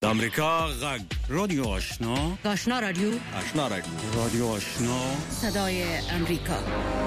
امریکا غږ رادیو آشنا رادیو رادیو آشنا صدای امریکا.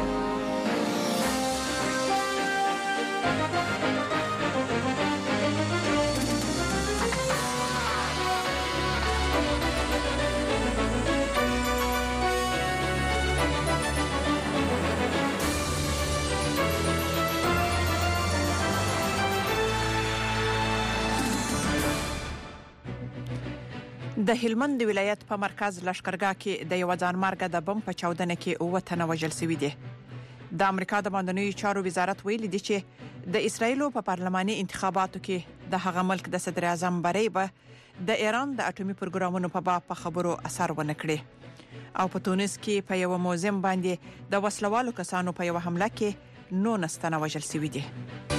د هلمند ولایت په مرکز لشکرګاه کې د یو ځانمرګه د بم په چاودنه کې 9 تنه وژل شوي دي. د امریکا د باندنیو چارو وزارت ویلي دی چې د اسرایلو په پارلماني انتخاباتو کې د هغه ملک د صدر اعظم بری به د ایران د اټومي پروګرامونو په باب په خبرو اثر ونه کړي او په تونس کې په یو موزیم باندې د وسلوالو کسانو په یو حمله کې 9 تنه وژل شوي دي.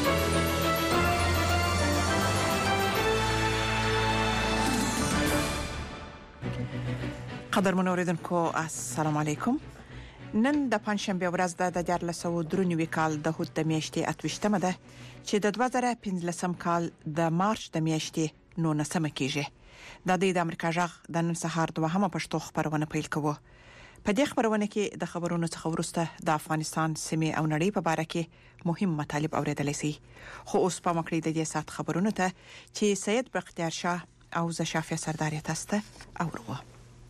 قدرمن اوریدونکو السلام علیکم. نن د پنځشنبه ورځ د 1493 کال د هوت د میاشتې 28مه ده چې د 2015 کال د مارچ د میاشتې 19مه کېږي. د امریکا جغ د نن سهار دوهمه پښتو خبرونه پیل کوو. په دې خبرونه کې د خبرونو څخه ورسته د افغانستان سیمه او نړۍ په اړه کې مهم مطالب اوریدل شي. خو اوس په مکړې د دې سات خبرونه ته چې سید بختیار شاه او زشافیه سردار تاسته اورو.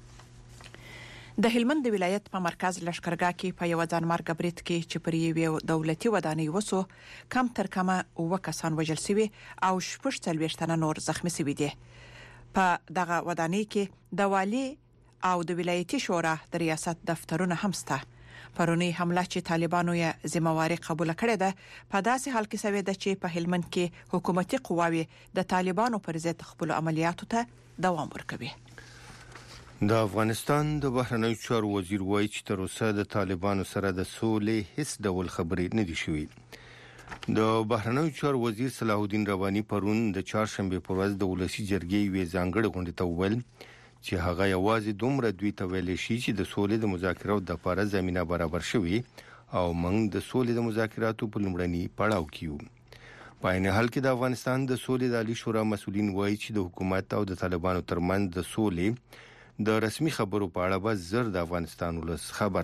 د هلمند ولایت په مرکز لشکرګاه کې په یو ځانمرګه برید کې چې پر یو دولتي ودانۍ وسو کم تر کمه 9 کسان وژل شوي او 40 تنه نور زخمی شوي دي. په دغه ودانۍ کې د والی او د ولایتي شورا د ریاست دفترونه هم شته. پرونی حمله چې طالبانو یې ذمہواری قبول کړې ده په داسې حال کې سوي ده چې په هلمند کې حکومتي قواوی د طالبانو پر ضد خپل عملیاتو ته دوام ورکوي. د افغانستان د بهرنیو چارو وزیر وایي چې تر اوسه د طالبانو سره د سولې هیڅ ډول خبرې نه دي شوې. د بهرنیو چارو وزیر صلاح الدین روانی پرون د چهارشنبه په ورځ د ولسی جرګې وی ځانګړي غونډې ته وویل چې هغه یوازې دومره دوی ته ویل شي چې د سولې د مذاکراتو لپاره زمينه برابر شوي او موږ د سولې د مذاکراتو په لومړني پړاو کې یو. په عین حال کې د افغانستان د سولې د عالی شورا مسؤلین وایي چې د حکومت او د طالبانو ترمنځ د سولې د رسمي خبرو په اړه به زر د افغانستان ولس خبر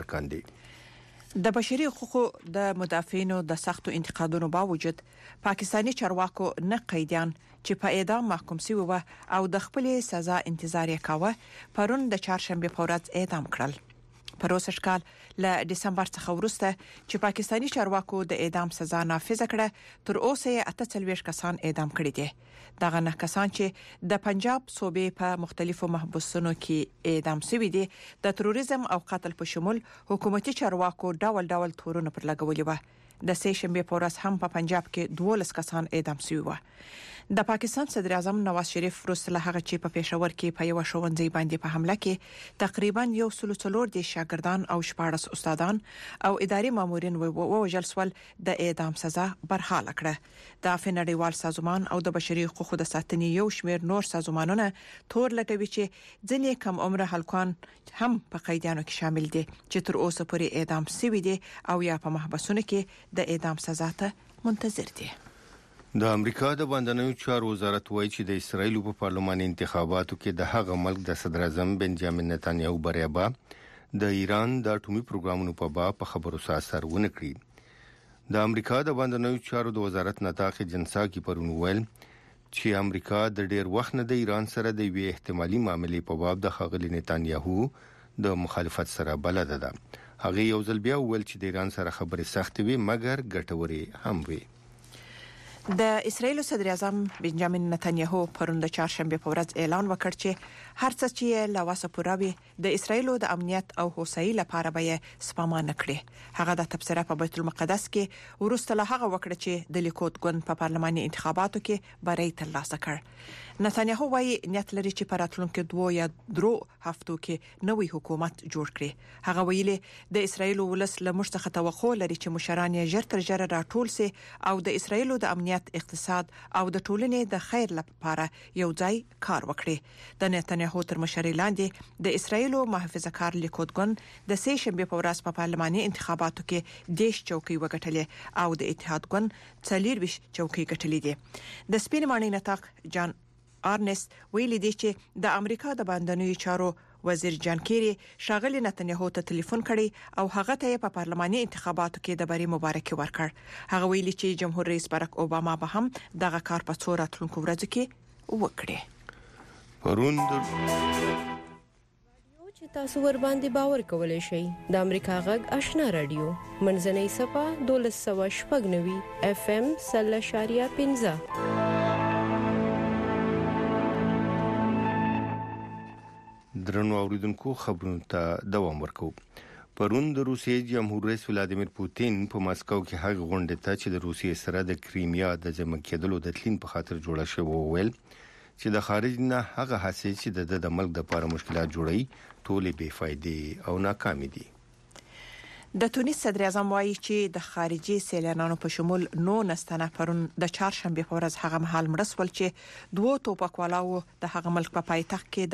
کاندي. د بشري حقوقو د مدافعینو د سختو انتقادونو باوجود پاکستانی چارواکو نه قیدیان چې په اعدام محکوم شوي و او د خپل سزا انتظار یې کاوه پرون د چهارشنبه په ورځ اعدام کړل. پروسش کال له دسمبر څخه وروسته چې پاکستانی چارواکو د اعدام سزا نافذ کړه تر اوسه 48 کسان اعدام کړي دي. دغه 9 کسان چې د پنجاب صوبې په مختلفو محبسونو کې اعدام شوي دي د تروریزم او قتل په شمول حکومتي چارواکو ډول تورونه پر لګولي و. د سه شنبه په ورځ هم په پنجاب کې 12 کسان اعدام شوي و. د پاکستان صدر اعظم نواز شریف وروسته هغه چې په پېښور کې په یو ښوونځي باندې په حمله کې تقریبا 140 د شاګردان او 14 استادان او اداري مامورین ووژل شول د اعدام سزا برحاله کړه. د نړیوال سازمان او د بشري حقوقو د ساتنې یو شمېر نور سازمانونه تور لګوي چې ځینې کم عمر هلکان هم په قیدیانو کې شامل دي چې تر اوسه پورې اعدام شوي دي او یا په محبسونو کې د اعدام سزا ته منتظر دي. د امریکا د باندنیو چارو وزارت وایي چې د اسرایل په پارلماني انتخاباتو کې د هغه ملک د صدر اعظم بنجامین نتانیاهو بریابه د ایران د اټومي پروګرامونو په باب په خبرو اثر ونه کړی. د امریکا د باندنیو چارو د وزارت نطاق جنساکی پرون ویل چې امریکا د ډیر وخت نه د ایران سره د وی احتمالي معاملې په باب د خغلی نتانیاهو د مخالفت سره بلد ده. هغه یو ځل بیا ویل چې د ایران سره خبرې سخت وي مګر ګټوري هم وي. د اسرایل صدر اعظم بنجامین نتانیاهو پرون د چهارشنبه په ورځ اعلان وکړ چې هر څه چې لواسه پوراوي د اسرایل د امنیت او هوساینې لپاره به سپما نکړي. هغه د تبصره په بیت المقدس کې ورسته له هغه وکړه چې د لیکود ګوند په پارلماني انتخاباتو کې بری ترلاسه کړ. نتانیاهو وايي نیت لري چې په راتلونکو 2 یا 3 هفتو کې نوې حکومت جوړ کړي. هغه ویلي د اسرایل ولس له مشتخه توقع لري چې مشران یې ژر تر ژره راټول سي او د اسرایل د امنیت اقتصاد او د ټولنې د خیر لپاره یو ځای کار وکړي. د نتانیاهو تر مشرۍ لاندې د اسرایل محافظه کار لیکود ګوند د سه شنبه په ورځ په پارلماني انتخاباتو کې 10 چوکۍ وګټلې او د اتحاد ګوند 40 چوکۍ ګټلې دي. د سپین مانی نطاق جان آرنست ویلي دی چې د امریکا د باندنیو چارو وزیر جان کیری شاغلی نتنیاهو ته ټلیفون کړی او هغه ته په پارلماني انتخاباتو کې د بری مبارکي ورکړ. هغه ویلي چې جمهور رئیس باراک اوباما به هم دغه کار په څو راتلونکو ورځو کې وکړي. پرون چې تاسو ور باندې باور کولای شئ د امریکا غږ آشنا رادیو منځنۍ صفه 1290 اف ام 0.15. درنو اوریدونکو خبرونه ته دوام ورکو. پرون د روسیې جمهور رئیس ولادیمیر پوتین په ماسکو کې هغه غونډه ته چې د روسیې سره د کریمیا د جمع کېدلو د تلین په خاطر جوړه شوی وویل چې د خارج نه هغه حساسیت چې د ملک د لپاره مشکلات جوړي ټولې بے فائدې او ناکامې دي. د تونس صدر اعظم وایي چې د خارجي سیلانانو په شمول 19 پرون د چهارشنبه په ورځ هغه مهال مړسول چې دوه توپکوالاو د هغه ملک په پایتخت کې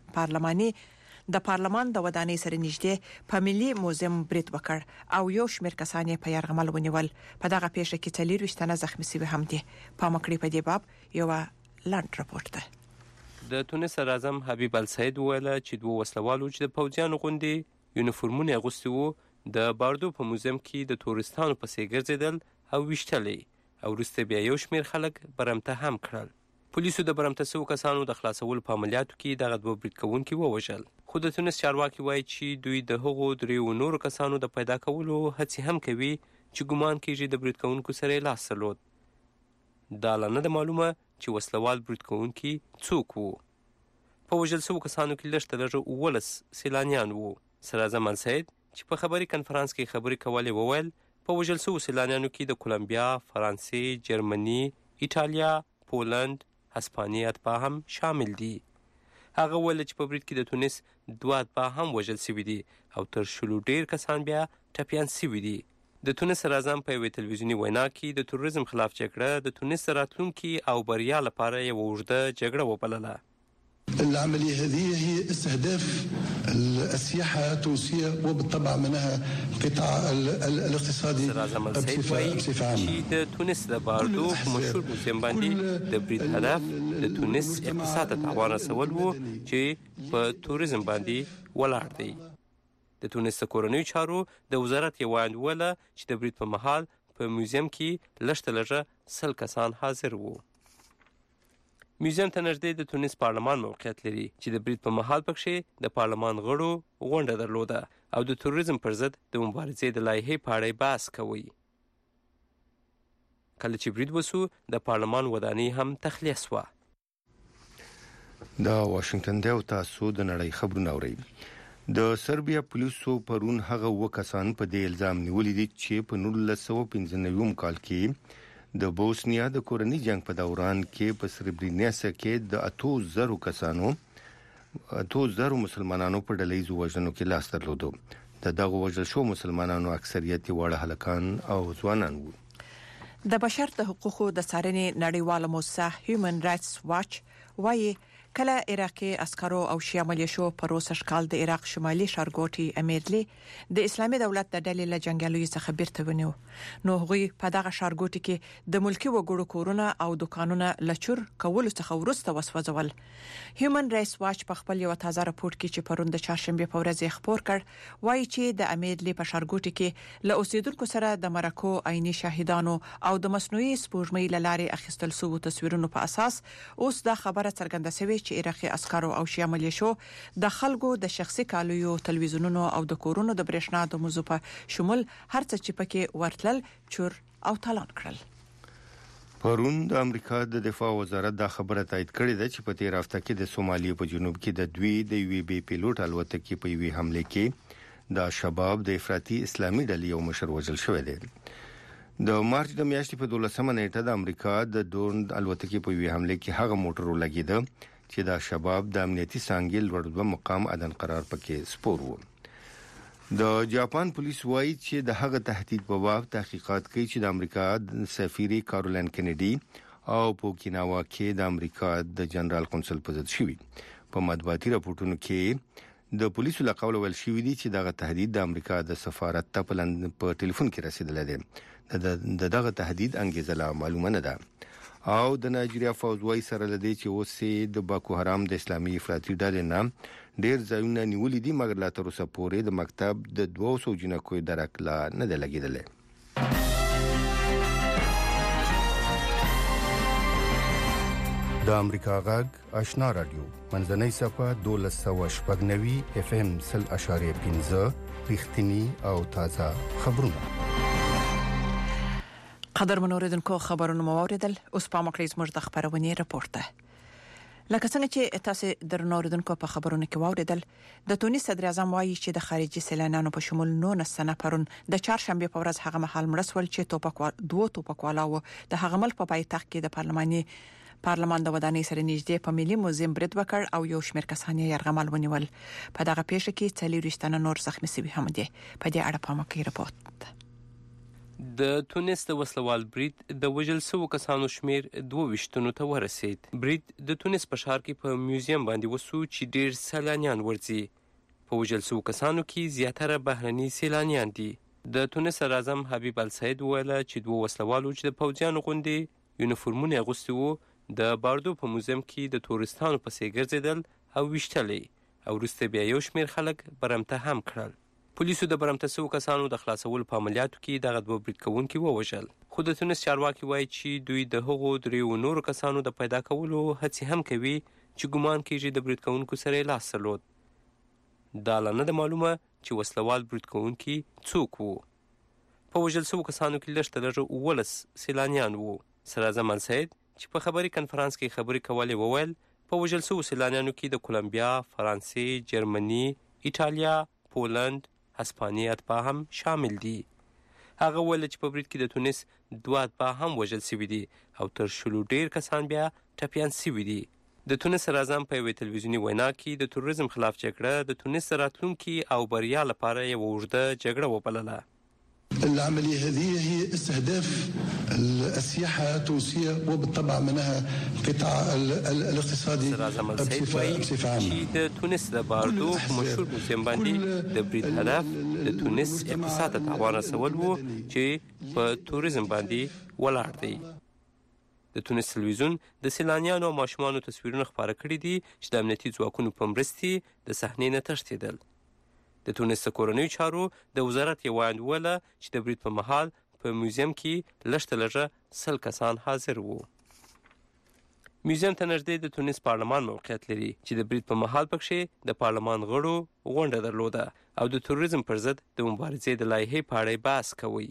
د پارلمان د ودانۍ سره نږدې په ملي موزیم برید وکړ او یو شمېر کسان په یرغمل ونیول. په دغه پیښه کې 40 تنه زخمی شوي هم دي. په مکړې په دې باب یو لاند راپورټ ده. د تونس صدر اعظم حبیب السید ویل چې دوه وسلوالو چې د پوځیانو غوندي یونیفورمونه اغوستي وو د باردو په موزیم کې د تورستانو پسې ګرځیدل او ویشتلې او وروسته بیا یو شمېر خلک برمته هم کړل. پولیسو د برمته شوو کسانو د خلاصولو په عملیاتو کې دغه دوه برید کوونکي ووژل. خو د تونس چارواکي وایي چې دوی د هغو دریو نورو کسانو د پیدا کولو هڅې هم کوي چې ګمان کېږي د برید کوونکو سره لاس درلود. دا لا نه ده معلومه چې وسلوال برید کوونکي څوک وو. په وژل شوو کسانو کې لږ تر لږه 19 سیلانیان وو. صدر اعظم السید چې په خبري کنفرانس کې خبرې کولې وویل په وژل شوو سیلانیانو کې د کولمبیا، فرانسې، جرمني، ایټالیا، پولند، هسپانیا اتباع هم شامل دي. هغه ویل چې په برید کې د تونس 2 اتباع هم وژل شوي دي او تر 10 ډیر کسان بیا ټپیان شوي دي. د تونس صدر اعظم په یوې تلویزیوني وینا کې د تروریزم خلاف جګړه د تونس راتلونکي او بریا لپاره یو اوږده جګړه وبلله. العملية هذه هي استهداف السياحة التونسية وبالطبع منها قطاع الاقتصادي بصفة عامة. د تونس د باردو مشهور موزیم باندې د برید هدف د تونس اقتصاد ته تاوان رسول وو چې په توريزم باندې ولاړ دی. د تونس کورنیو چارو د وزارت یو ویاندوله چې د برید په مهال په موزیم کې لږ تر لږه 100 کسان حاضر وو. میوزیم ته نږدې د تونس پارلمان موقعیت لري چې د برید په مهال پکې د پارلمان غړو غونډه درلوده او د تروریزم پر ضد د مبارزې د لایحې په اړه بحث کوي. کله چې برید وسو د پارلمان ودانۍ هم تخلیه شوه. دا واشنگټن دی او تاسو د نړۍ خبرونه اورئ. د سربیا پولیسو پرون هغه وکسان په دې الزام نیولې دي چې په 1995 کال کې د بوسنیا د کورنۍ جنگ په دوران کې په سربرینیاسا کې د 8000 کسانو 8000 مسلمانانو په ډلهیزو وژنو کې لاس درلود. دغه وژل شو مسلمانانو اکثریت وړ هلکان او ځوانان وو. د بشر د حقوقو د څارنې نړیواله موسسه هیومن رائټس واچ وايي کله عراقي عسکرو او شیعه ملیشو په روسش کال د عراق شمالي ښارګوټي امیرلی د اسلامي دولت د ډلې له جنگیالیو څخه بیرته ونیو. نو هغوی په دغه ښارګوټي کې د ملکی وګړو کورونه او دکانونه لچور کول څخه ورسته وسوځول. هیومن رائټس واچ په خپل یو تازه راپور کې چې پرون د چهارشنبه په ورځ خبر کړ وایي چې د امیرلی په ښارګوټي کې له اوسیدونکو سره د مرکو عیني شاهدانو او د مصنوعي سپوږمۍ لارې اخیستل شوی تصویرونو په اساس اوس دا خبره څرګنده شوې چې عراقي عسکرو او شیعه ملیشو د خلکو د شخصي کالیو تلویزیونونو او د کورونو د برېښنا د موضوع په شمول هر څه چې پکې ورتلل چور او تالان کړل. پرون د امریکا د دفاع وزارت دا خبره تایید کړې ده چې په تیر هفته کې د سومالیا په جنوب کې د دوی د یو بي پیلوټ الوتکې په یوې حمله کې د شباب د افراطي اسلامي ډلې یو مشر وژل شوی دی. د مارچ د میاشتې په 12مه نیټه د امریکا د ډرون الوتکې په یوې حمله کې هغه موټر ولګېد چې د شباب د امنیتي څانګې لوړ مقام عدن قرار پکې سپور وو. د جاپان پولیس وایي چې د هغه تهدید په باب تحقیقات کوي چې د امریکا د سفیر کارولین کینیډي او په اوکیناوا کې د امریکا د جنرال قونسل په ضد شوی. په مطبوعاتي راپورټونو کې د پولیسو له قوله ویل شوی دی چې دغه تهدید د امریکا د سفارت ته په ټلیفون کې رسیدلی دی. دغه تهدید انګیزه لا معلومه نه ده. او د نایجیریا فوج وايي سره لدی چې اوسې د باکو حرام د اسلامي افراطي ډلې نه ډېر ځایونه نیولې دي مګر لا تر اوسه پورې د مکتب د 200 جنکو درک لا نه دی لګیدلی. د امریکا غږ آشنا رادیو منځنۍ صفه 1290 FM 0.15 رښتینی او تازه خبرونه. قدر منوریدونکو خبرونه موریدل اوس په مکلیز مرد خبرونه راپورته. لکه څنګه چې تاسو درنوریدونکو په خبرونه کې واوریدل د تونس صدر اعظم وایي چې د خارجي سیلانیانو په شمول 19 نفرون د چهارشنبه په ورځ هغه مهال مرسول چې دوه توپکوالاو د هغه ملک په پایتخت کې د پارلمان د ودانۍ سره نږدې په ملي موزیم برید وکړ او یو شمېر کسان یې یرغمل ونیول. په دغه پیښه کې 40 تنه نور زخمي شوي هم دي. په دې اړه په مکه رپورت. د تونس د وسلوال برید د وژل شوو کسانو شمیر 22 تنو ته ورسید. برید د تونس په ښار کې په میوزیم باندې وسو چې ډیر سیلانیان ورځي. په وژل شوو کسانو کې زیاتره بهرني سیلانیان دي. د تونس صدر اعظم حبیب السید ویل چې دوه وسلوالو چې د پوځیانو غوندي یونیفورمونه اغوستي وو د باردو په موزیم کې د تورستانو په څیر ګرځیدل او ویشتلې او وروسته بیا یو شمیر خلک برمته هم کړل. پولیسو د برمته شوو کسانو د خلاصولو په عملیاتو کې دغه دوه برید کوونکي ووژل. خو د تونس چارواکي وایي چې دوی د هغو دریو نورو کسانو د پیدا کولو هڅې هم کوي چې ګمان کېږي د برید کوونکو سره یې لاس درلود. دا لا نه ده معلومه چې وسلوال برید کوونکي څوک وو. په وژل شوو کسانو کې لږ تر لږه 19 سیلانیان وو. صدر اعظم السید چې په خبري کنفرانس کې خبرې کولې وویل په وژل شوو سیلانیانو کې د کولمبیا، فرانسې، جرمني، ایټالیا، پولند، هسپانیا اتباع هم شامل دي. هغه ویل چې په برید کې د تونس 2 اتباع هم وژل شوي دي او تر 20 ډیر کسان بیا ټپیان شوي دي. د تونس صدر اعظم په یوې تلویزیوني وینا کې د تروریزم خلاف جګړه د تونس راتلونکي او بریا لپاره یوه اوږده جګړه وبلله. العملية هذه هي استهداف السياحة التونسية وبالطبع منها القطاع الاقتصادي بصفة عامة. د تونس د باردو مشهور موزیم باندې د برید هدف د تونس اقتصاد ته تاوان رسول وو چې په توریزم باندې ولاړ دی. د تونس تلویزیون د سیلانیانو او ماشومانو تصویرونه خپاره کړي دي چې د امنیتي ځواکونو په مرستې د صحنې نه تښتېدل. د تونس کورنیو چارو د وزارت یو ویاند ویله چې د برید په مهال په میوزیم کې لږ تر لږه 100 کسان حاضر وو. میوزیم ته نږدې د تونس پارلمان موقعیت لري چې د برید په مهال پکښې د پارلمان غړو غونډه درلوده او د تروریزم پر ضد د مبارزې د لایحې په اړه بحث کوي.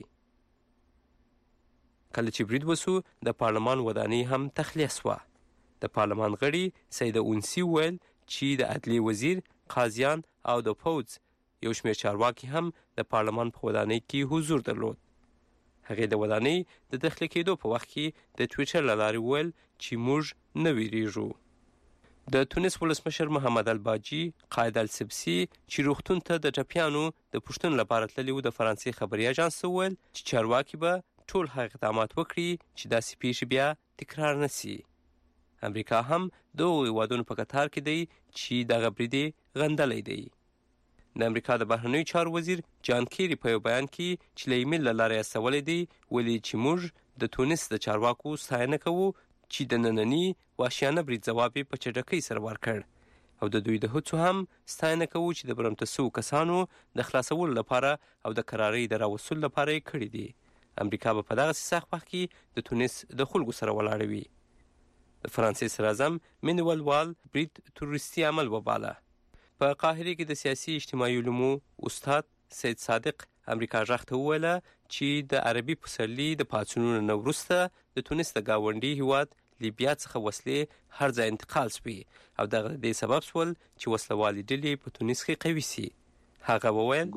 کله چې برید وسو د پارلمان ودانۍ هم تخلیه شوه. د پارلمان غړي سید اونسی ویل چې د عدلیې وزیر، قاضیان او د پوځ یو شمېر چارواکي هم د پارلمان په ودانۍ کې حضور درلود. هغې د ودانۍ د داخلي کېدو په وخت کې د ټویټر له لارې ویل چې موږ نه ویریږو. د تونس ولسمشر محمد الباجي قائد السبسي چې روغتون ته د ټپیانو د پوښتنو لپاره تللي وو د فرانسې خبري اژانس ویل چې چارواکي به ټول هغه اقدامات وکړي چې داسې پیښې بیا تکرار نه شي. امریکا هم د هغو هیوادونو په قطار کې دی چې دغه برید یې غندلی دی. د امریکا د بهرنیو چارو وزیر جان کیری په یو بیان کې چې له ایمیل له لارې استولی دی ویلي چې موږ د تونس د چارواکو ستاینه کوو چې د ننني وحشیانه برید ځواب یې په چټکۍ سره ورکړ او د دوی د هڅو هم ستاینه کوو چې د برمته شوو کسانو د خلاصولو لپاره او د قرارۍ د راوستلو لپاره یې کړي دي. امریکا به په دغسې سخت وخت کې د تونس د خلکو سره ولاړه وي. د فرانسې صدر اعظم مینوال وال برید تروریستي عمل وباله. په قاهره کې د سیاسي اجتماعي علومو استاد سید صادق امریکا غږ ته وویله چې د عربي پسرلي د پاڅونونو نه وروسته د تونس د ګاونډي هیواد لیبیا څخه وسلې هر ځای انتقال شوي او دغه د دې سبب شول چې وسلوالې ډلې په تونس کې قوي شي. هغه وویل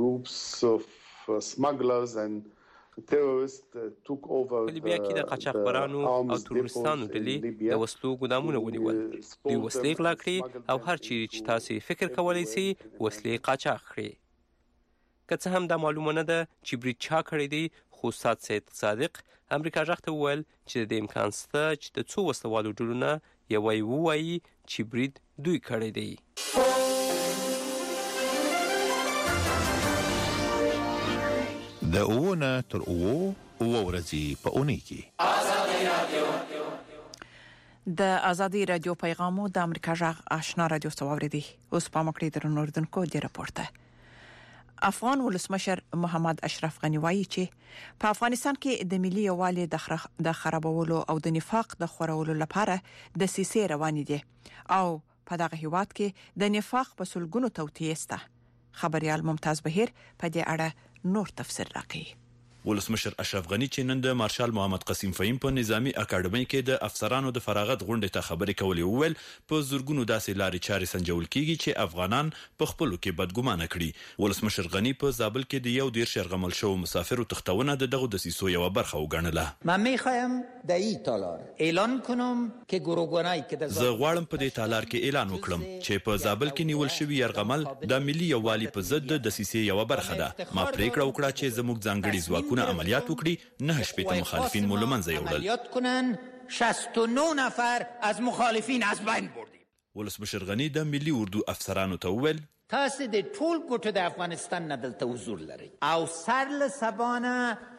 په لیبیا کې د قاچاقبرانو او تروریستانو ډلې د وسلو ګودامونه ونیول. دوی وسلې غلا کړې او هر چیرې چې تاسو فکر کولی شئ وسلې قاچاق کړې. که څه هم دا معلومه نه ده چې برید چا کړی دی، خو استاد سید صادق امریکا غږ ته وویل چې د دې امکان شته چې د څو وسلوالو ډلو نه یوه یې ووایي چې برید دوی کړی دی. د اوونه تر اوو ورځې په اونۍ کې د ازادي رادیو پیغامو د امریکا جغ آشنا رادیو څوریدي اوس په مکړې درنوردونکو د راپورته افغان ولسمشر محمد اشرف غنی وایي چې په افغانستان کې د ملي یووالي د خرابولو او د نفاق د خورولو لپاره د سیسي روان دي او په دغه هیواد کې د نفاق په سلګونو توطیه سته خبريال ممتاز بهیر په دې اړه نور تفسیر راکړي ولسمشر اشرف غنی چې نن د مارشال محمد قاسم فهیم په نظامی اکیډمي کې د افسرانو د فراغت غونډې ته خبرې کولې وویل په زورګونو داسې لارې چارې سنجول کیږي چې افغانان په خپلو کې بدګمانه کړي ولسمشر غنی په زابل کې د یو ډیر شرغمل شو مسافرو تختونه د دغه د سیسو یو برخه وګڼله من میخوایم در این تالار اعلان کنم که گروگانایی که در زه غواړم په دې تالار کې اعلان وکړم چې په زابل کې نیول شوی یرغمل د ملي یووالي په ضد د سیسي یو برخه ده ما پریکړه وکړه چې زموږ ځانګړي ځواک عملیات وکړي نه شپږ مخالفین مو لمنځه یوړل عملیات کنن 69 نفر از مخالفین از بین بردیم ولسمشر غنی د ملي اردو افسرانو ته وویل تاسو د ټول ګوټو د افغانستان نه دلته حضور لرئ او سرل سبانه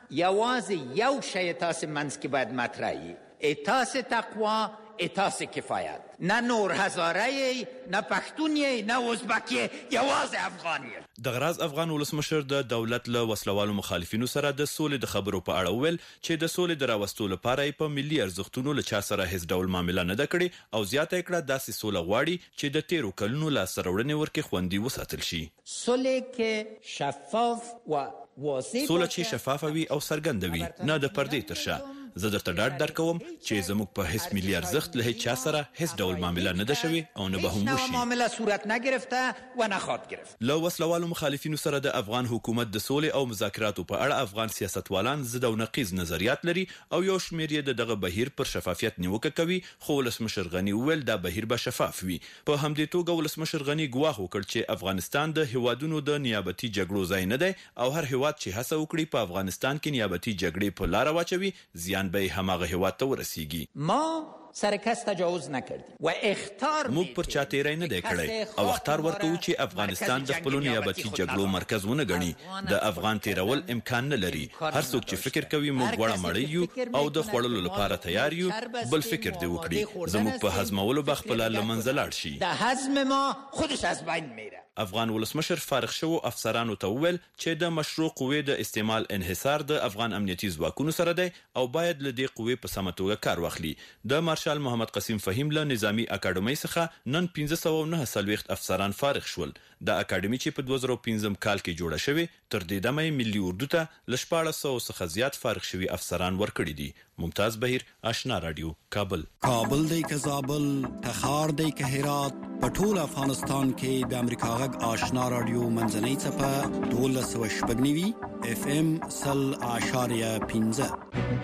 یوازې یو شی تاسو منځ کې باید مطرح وي احساس تقوا احساس کفایت نه نور هزاره نه پښتونی نه ازبکی یوازې افغانی د غراز افغان ولسمشر د دولت له وسلوالو مخالفینو سره د سولې د خبرو په اړه ویل چې د سولې د راوستلو لپاره په ملي ارزښتونو له چا سره هیڅ ډول معامله نه ده کړې او زیاته کړه داسې سوله غواړي چې د 13 کلونو لا سرورنې ورکه خوندي وساتل شي سولې کې شفاف و واضح سوله چې شفافه وي او څرګنده وي نه د پردې ترشا زه درته ډاډ درکوم چې زموږ په هیڅ ملي ارزښت له هیڅ چا سره هیڅ ډول معامله نه ده شوې او نه به هم وشي معامله صورت نگرفته و نخواد گرفت له وسلوالو مخالفینو سره د افغان حکومت د سولې او مذاکراتو په اړه افغان سیاستوالان ضد او نقیض نظریات لري او یو شمېر یې دغه بهیر پر شفافیت نیوکه کوي خو ولسمشر غنی وویل دا بهیر به شفاف وي په همدې توګه ولسمشر غنی ګواښ وکړ چې افغانستان د هیوادونو د نیابتي جګړو ځای نه دی او هر هیواد چې هڅه وکړي په افغانستان کې نیابتي جګړې په لار واچوي زیان به هماغه هیواد ته ورسیږي ما سر کس تجاوز نکردیم و اختار موږ پر چا تیری نه دی کړی او اختار ورکوو چې افغانستان د خپل نیابتي جګړو مرکز ونه ګڼي د افغان تیرول امکان نه لري هر څوک چې فکر کوي موږ وړه مړی یو او د خوړلو لپاره تیار یو بل فکر دی وکړي زموږ په هضمولو بخپل لمنځه لاړ شي د هضم ما خودش از بین میره افغان ولسمشر فارغ شو افسرانو ته وویل چې د مشروع قوې د استعمال انحصار د افغان امنیتي ځواکونو سره دی او باید له دې قوې په سمه توګه کار واخلي د مارشال محمد قاسم فهیم له نظامی اکیډمي څخه نن 1549 افسران فارغ شول د اکیډمي چې په 2015 کال کې جوړه شوې تر دې دمه ملي اردو ته ل 1400 څخه زیات فارغ شوي افسران ورکړي دي ممتاز بهیر آشنا رادیو کابل دی که زابل تخار دی که هرات پټول افغانستان کې د امریکا غږ آشنا رادیو منځنۍ چپه 1290 اف ام 0.15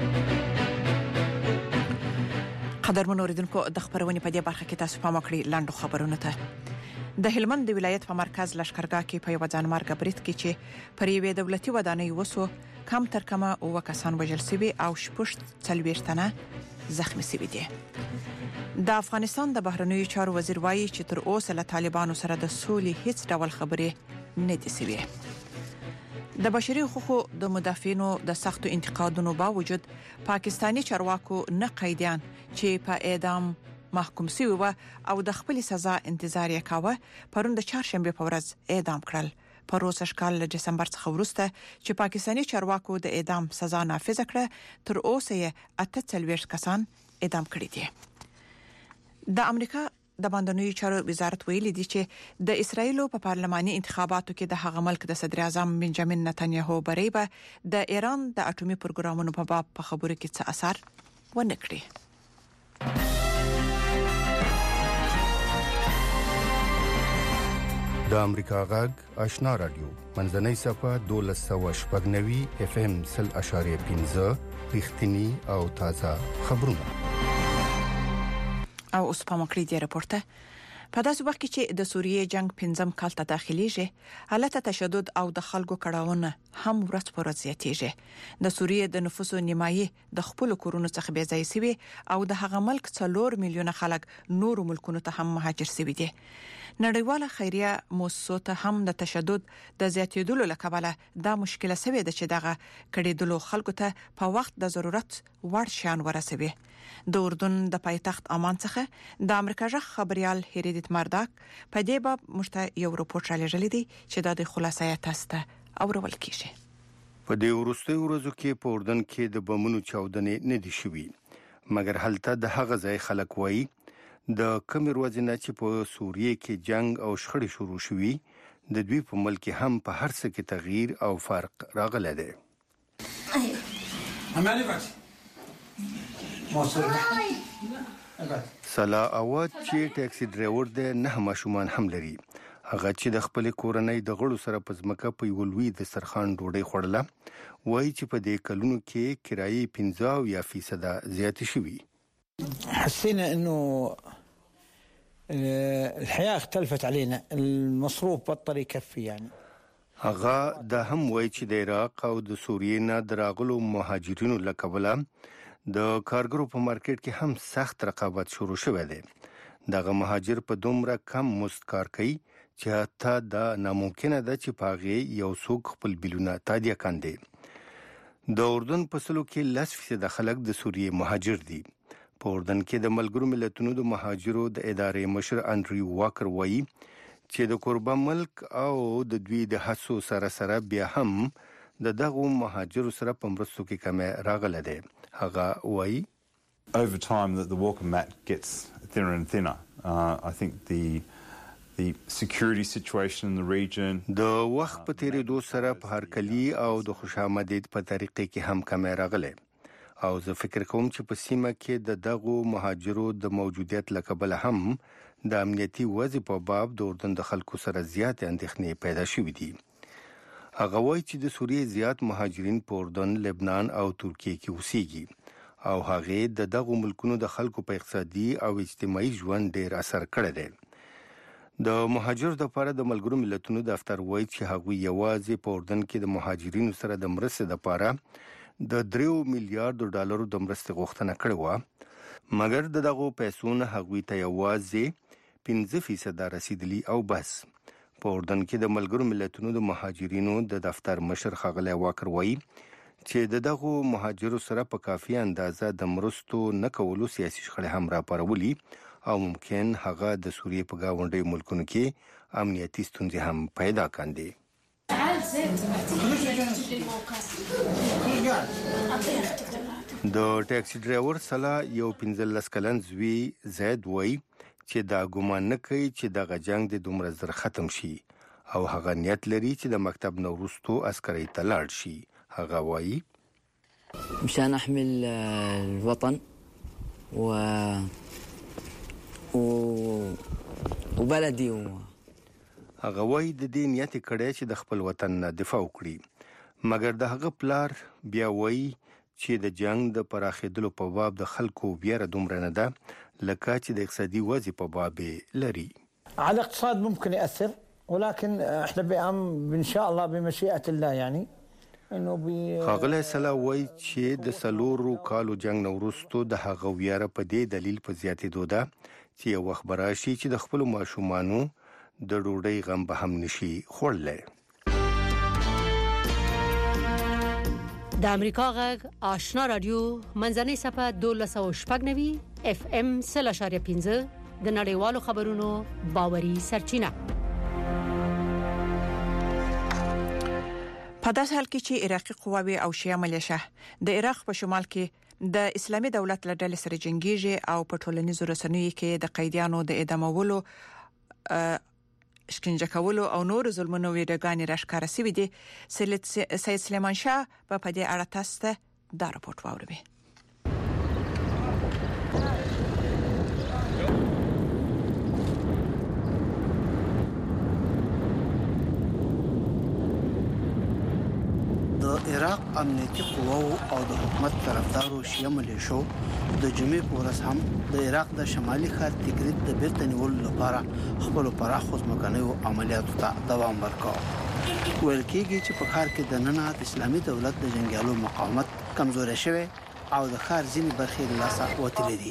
قدرمن اوریدونکو د خبرونې په دې برخه کې تاسو پام وکړئ لاندو خبرونه ته د هلمند د ولایت په مرکز لشکرګاه کې په یو ځانمرګ برید کې چې پر یوې دولتي ودانۍ وسو کم تر کمه او کسان وژل شوي او شپږ څلوېښت زخمی شوي دي د افغانستان د بهرنیو چارو وزیر وایي چې تر اوسه له طالبانو سره د سولې هیڅ ډول خبرې نه دي شوې د بشري حقوقو د مدافعینو د سختو انتقادونو باوجود پاکستانی چارواکو نه قیدیان چې په اعدام محکوم شوی و او د خپل سزا انتظار یې کاوه پرون د چهارشنبه په ورځ اعدام کړل په روسه شکال له دسمبر څخه وروسته چې پاکستانی چارواکو د اعدام سزا نافذ کړه تر اوسه یې 48 کسان اعدام کړي دي د امریکا د باندنوي چارو وزارت ویلي دی چې د اسرایل په پارلماني انتخاباتو کې د هغه ملک د صدر اعظم بنجامین نتنیاهو بری به د ایران د اټومي پروګرامونو په باب په خبرو کې څه اثر ونه کړي د امریکا غږ آشنا رادیو منځنۍ صفه 1290 اف ام 0.15 رښتینی او تازه خبرونه او اوس په مکړې دی راپورته په داسې وخت کې چې د سوریې جنگ 5م کال ته داخليږي حالت تشدد او د خلکو کړهونه هم ورځ په ورځ زیاتېږي د سوریې د نفوسو نیمایي د خپل کورونو څخه بې ځای شوي او د هغه ملک 4 میلیونه خلک نور ملکونو ته هم مهاجر شوي دي نړیواله خیریه موسسو ته هم د تشدد د زیاتېدلو لکبله دا مشکله سوي ده چې دغه کډېدلو خلکو ته په وخت د ضرورت وړ شان ورسوي. د اردن د پایتخت عمان څخه د امریکا ژغ خبريال هریدیت مرداک په دې باب مشته یو رپورټ را لېږلی دی چې د خلاصې تاسو ته اورول کیږي. په دې وروستیو ورځو کې په اردن کې د بمونو چاودنې نه دي شوي، مګر هلته د هغه ځای خلک وایي د کم ورځې نه چې په سوریه کې جنگ او شخړې شروع شوي د دوی په ملک هم په هر څه کې تغییر او فرق راغلی دی. سلا اواز چې ټاکسي ډرایور دی نه ماشومان هم لري. هغه چې د خپل کورنۍ د غړو سره په ځمکه په یو لوی دسترخوان ډوډۍ خوړله، وایي چې په دې کلونو کې کرایې 50% زیاتې شوي. حسينا انه الحياه اختلفت علينا، المصروف بطل يكفي. يعني هغه د هم وایي چې د عراق او د سوریې نه دراغلو مهاجرینو لکبله د کارګرو په مارکیټ کې هم سخت رقابت شروع شوی دی. دغه مهاجر په دومره کم مزد کار کوي چې حتی دا ناممکنه ده چې پاغه یو څوک خپل بیلونه تادیه کاندي. د اردن په سلو کې 10% خلک د سوریې مهاجر دي. په اردن کې د ملګرو ملتونو د مهاجرو د ادارې مشر انډریو واکر وایي چې د قربا ملک او د دوی د هڅو سره بیا هم د دغه مهاجرو سره په مرستو کې کمه راغله ده. هغه وایي over time that the welcome mat gets thinner and thinner. I think the security situation in the region د وخت په تیریدو سره په هرکلی او د خوشامدید په طریقې کې هم کمه راغله، او زه فکر کوم چې په سیمه کې د دغه مهاجرو د موجودیت لکبل هم د امنیتي وضع په باب د اردن د خلکو سره زیات اندېښنې پیدا شوې دي. هغه وایي چې د سوریې زیات مهاجرین په اردن، لبنان او ترکیه کې اوسېږي او هغه د دغه ملکونو د خلکو په اقتصادي او اجتماعي ژوند ډېر اثر کړی دی. د مهاجرو لپاره د ملګرو ملتونو دفتر وایي چې هغه یوازې په اردن کې د مهاجرینو سره د مرستې لپاره د $3 میلیارډ د مرستې غوښتنه کړې و، مګر دغه پیسو نه هغوی ته یوازې 5% رسیدلی او بس. په اردن کې د ملګرو ملتونو د مهاجرینو د دفتر مشر ښاغلی واکر وایي چې دغه مهاجرو سره په کافي اندازه د مرستو نه کولو سیاسي شخړې هم راپارولي او ممکن هغه د سوریې په گاونډي ملکونو کې امنیتي ستونزې هم پیدا کاندي. د ټاکسي ډرایور سلا یو 15 کلن زوی زید وایي چې دا ګومان نه کوي چې دغه جنگ د دومره زر ختم شي او هغه نیت لري چې د مکتب نوروستو عسکري ته لاړ شي. هغه وایي مشان احمل الوطن وبلدي. هغه وایي د دې نیت کړی چې د خپل وطن نه دفاع وکړي، مګر د هغه پلار بیا وایي چې د جنگ د پراخېدلو په باب د خلکو بیره دومره نه ده لکه چې د اقتصادي وضع په باب لري. على الاقتصاد ممكن يأثر، ولكن احنا ان شاء الله بمشيئة الله يعني انه خاغله سلا وای چې د سلورو کالو جنگ نورستو د هغه ویاره په دې دلیل په زیاتې دوده چې یو وخت براشي چې د خپل ماشومانو د ډوډۍ غم به هم نشي خورلې. د امریکا غږ آشنا رادیو منځنۍ صفه 1290 FM 0.5 د نړیوالو خبرونو باوري سرچینه. په داسې حال کې چې عراقي قواوې او شیعه ملیشه د عراق په شمال کې د اسلامي دولت له ډلې سره جنگيږي او په ټولنیزو رسنیو کې د قیدیانو د اعدامولو، شکنجه کولو او نور ظلمونو ویډیوګانې راښکاره شوې دي. سید سلیمان شاه په دې اړه تاسو ته دا راپورټ واوروي. د عراق امنیتي قواو او د حکومت طرفدارو شیعه ملیشو د جمعې په ورځ هم د عراق د شمالي ښار تیګریت د بیرته نیولو لپاره خپل پراخو ځمکنیو عملیاتو ته دوام ورکاوه. ویل کېږي چې په ښار کې د ننه د اسلامي دولت د جنګیالو مقاومت کمزوري شوی او د ښار ځینې برخې له لاسه وتلې دي،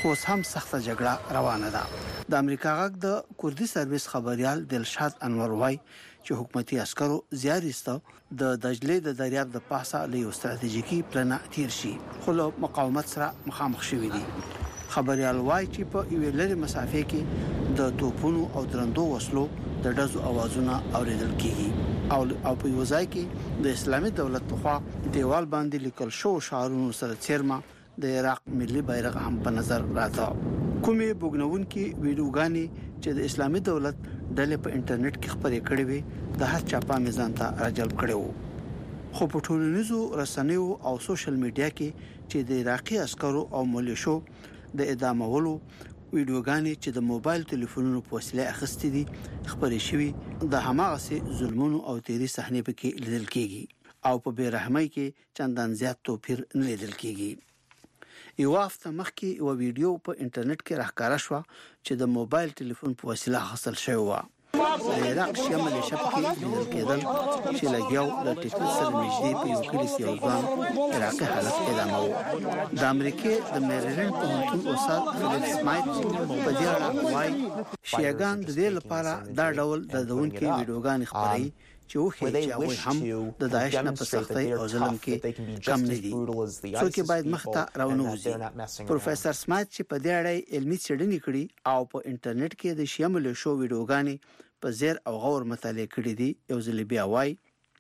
خو هم سخته جګړه روانه ده. د امریکا غږ د کوردي سرویس خبريال دلشاد انور وای چې حکومتي عسکرو زیاریسته د دجله د دریاب د پاسه له یو ستراتیژیکي پلان تیر شي خو له مقاومت سره مخامخ شوی دي. خبريال وای چې په یوې لري مسافې کې د توپونو او درندو وسلو د ډزو اوازونه اوریدل کیږي او په یو ځای کې د اسلامي دولت په خوا دیوال باندې لیکل شو شعارونو سره چیرما د عراق ملي بیرغ هم په نظر راځي. کومې بوګنونکې ویډیوګانې چې د اسلامي دولت ډلې په انټرنیټ کې خپرې کړې وي د هر چا په میزان ته راجلب کړي وو. خو په ټولنیزو رسنیو او سوشل میډیا کې چې د عراقي عسکرو او ملیشو د ادامولو ویډیوګانې چې د موبایل ټلیفونونو په وسیله اخیستې دي خبرې شوي د هماغه ظلمونو او تیری صحنې پکې لیدل کیږي او په بیرحمۍ کې چندان زیات توپیر نه لیدل کیږي. یو هفته مخکې یو ویډیو په انټرنیټ کې راښکاره شو چې د موبایل ټلیفون په وسیله حاصل شوی و. د عراق شمالي شبکې لیدل کېدل چې لګیاو د ټیټل سره نږدې په یو کلي کې یو ځوان عراقي حالت ادامه و. د امریکای د میریلند پوهنتون استاد فلیپ سمایت په دې اړه وایي شیعاګان د دې لپاره دا ډول د دونکو ویډیوګان خبري چې وخت چې هغه هم د داعش نه په سختۍ او ظلم کې کم نه دي څوک باید مخته راونوځي. پروفیسور سمایت چې په دې اړه علمي څېړنې کړې او په انټرنیټ کې د شامل شو ویډیوګانې په زیر او غور مطالعه کړې دي. یو ځل بیا وایي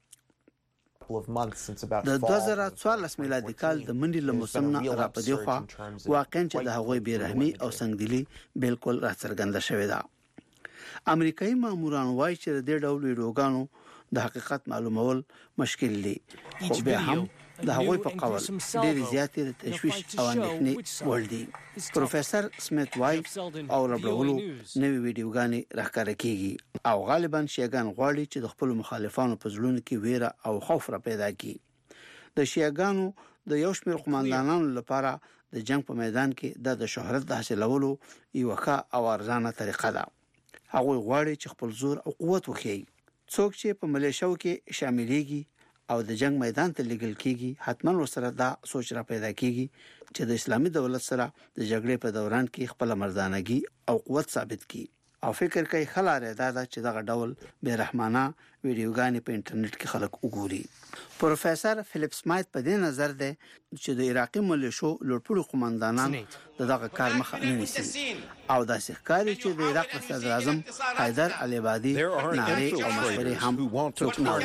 د 2014 میلادي کال د منډي له موسم نه را پدې خو واقعا چې د هغوی بیرحمي او سنگدلی بالکل راڅرګنده شوې ده. امریکایي ماموران وایي چې د دې ډول ویډیوګانو د حقیقت معلومول مشکل دي خو بیا هم د هغوی په قول ډېر زیاتې د تشویش او اندېښنې وړ دي. پروفیسور سمیت وایي او ربړولو نوې ویډیوګانې راښکاره کیږي او غالبا شیعاګان غواړي چې د خپل مخالفانو په زړونو کې ویره او خوف را پیدا کړي. د شیعاګانو د یو شمېر قوماندانانو لپاره د جنگ په میدان کې د شهرت د حاصلولو یو ښه او ارزانه طریقه ده. هغوی غواړي چې خپل زور او قوت وښيي. څوک چې په ملیشو کې شاملېږي او د جنگ میدان ته لګل کیږي حتمان ورسره دا سوچ را پیدا کیږي چې د اسلامي دولت سره د جګړې په دوران کې خپل مردانګي او قوت ثابت کړي او فکر کوي خلاره دا چې دغه ډول بیرحمانه ویډیوګانې په انټرنیټ کې خلک وګوري. پروفیسور فلیپ سمایت په دې نظر ده چې د عراقي ملیشو لوټپوړو قوماندانان دغه کار مخه نه نیسي او د ښکاری چې د عراق صدر اعظم حیدر العبادي ناري او مشورې هم څوک نه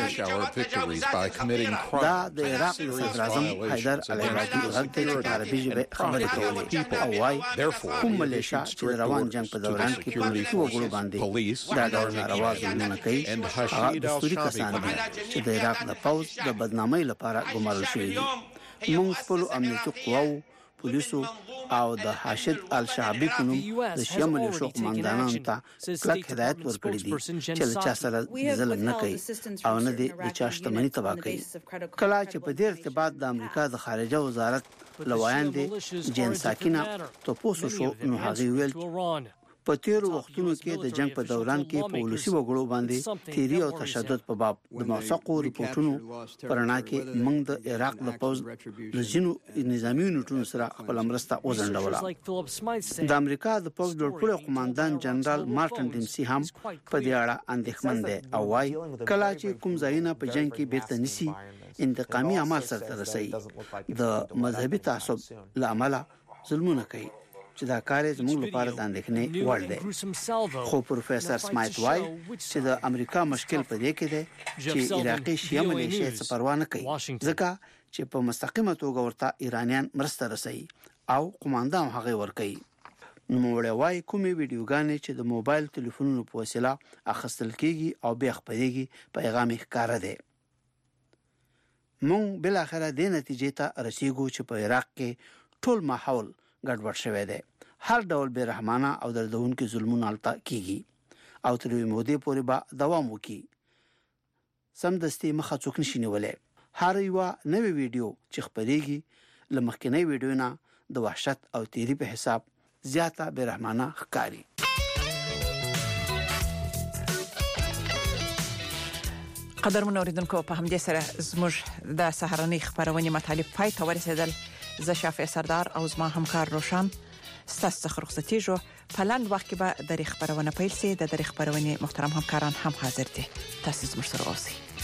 دا د عراق صدر اعظم حیدر العبادي غلطه چې عربي ژبه خبرې کولې او وايي کوم ملیشیا چې روان جنگ په دوران کې په وګړو باندې دا ډول ناروا ظلمونه کوي هغه دستوري کسان دي چې د عراق د پوز د بدنامۍ لپاره ګمارل شوي دي. موږ خپل امنیتي قواو پولیسو او د حاشد الشعبي په نوم د شمال شو قومندانانو ته کلک هدایت ورکړي دي چې له چا سره ظلم نه کوي او نه د چا شتمنۍ تباہ کوي. کله چې په دې ارتباط د امریکا د خارجه وزارت لوایاندې جین ساکینه توپوسو شو نو هغه ویل په تیرو وختونو کې د جنگ په دوران کې په ولسی وګړو باندې تیری او تشدد په باب د موثقو ریپورتونو پرنا کې موږ د عراق د پوز د جنو نظامی یونټونو سره خپل مرسته وزنډوله. د امریکا د پوز لوړپوړو قوماندان جنرال مارټن ډیمسي هم په دې اړه اندېښمن دی او وايي کله چې کوم ځایونه په جنگ کې بیرته نسی انتقامي عمل سره رسي د مذهبي تعصب لامل ظلمونه کوي چې دا کار زموږ لپاره د اندېښنې وړ دی. خو پروفیسور سمایت وایي چې د امریکا مشکل په دې کې دی چې عراقي شیعه ملیشیا څه پروا نه کوي ځکه چې په مستقیمه توګه ورته ایرانیان مرسته رسوي او قوماندان هغه ورکوي. نوموړی وایي کومې ویډیوګانې چې د موبایل ټلیفونونو په وسیله اخیستل کیږي او بیا خپرېږي پیغام یې ښکاره دی. موږ بل اخره د نتیجې ته رسیدو چې په عراق کې ټول ماحول ګډوډ شوی دی. هر ډول بیرحمانه او دردونکو ظلمونه الته کیږي او تر یوې مودې پورې به دوام وکړي. سمدستي مخه څوک نشي نیولی. هر یو نوې ویډیو چې خپرېږي له مخکنۍ ویډیو نه د وحشت او تیری په حساب زیاته بیرحمانه ښکاري. قدرمن اوریدونکو په همدې سره زموږ د سهارنۍ خبرونه مطالب پای ته ورسېدل. زه شافع سردار او زما همکار روشن ستاسو څخه رخصتي جو په لاند وخت کې به د خبرونه پیل سي د خبرونه محترم همکاران هم حاضر دي تاسو زموږ سره اوسئ